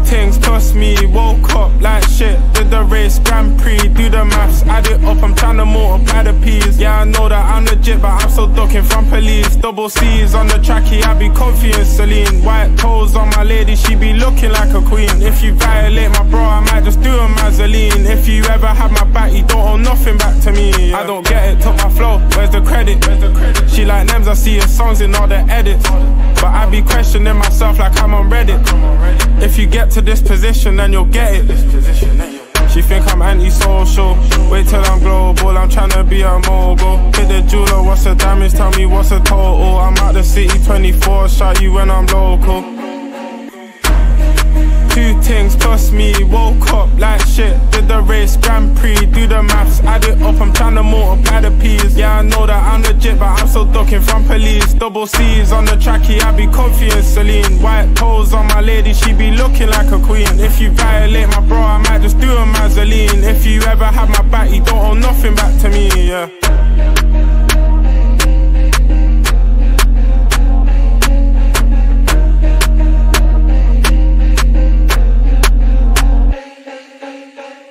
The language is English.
things plus me, woke up like shit. Did the race, Grand Prix, do the maths, add it up, I'm trying to multiply the P's. Yeah, I know that I'm legit, but I'm still ducking from police. Double C's on the tracky, I be comfy in Celine. White toes on my lady, she be looking like a queen. If you violate my bro, I might just do a Mazzoline. If you ever have my back, you don't owe nothing back to me. I don't get it, took my flow, where's the credit? She like Nems, I see her songs in all the edits. But I be questioning myself like I'm on Reddit. If you get to this position, then you'll get it. She think I'm antisocial. Wait till I'm global, I'm tryna be a mogul. Hit the jeweler, what's the damage? Tell me what's the total. I'm out the city 24, shot you when I'm local. Two things plus me, woke up like shit. Did the race, Grand Prix, do the maths, add it up, I'm trying to multiply the P's. Yeah, I know that I'm legit, but I'm still ducking from police. Double C's on the tracky, I be comfy in Celine. White toes on my lady, she be looking like a queen. If you violate my bro, I might just do a Mazzoline. If you ever have my back, you don't owe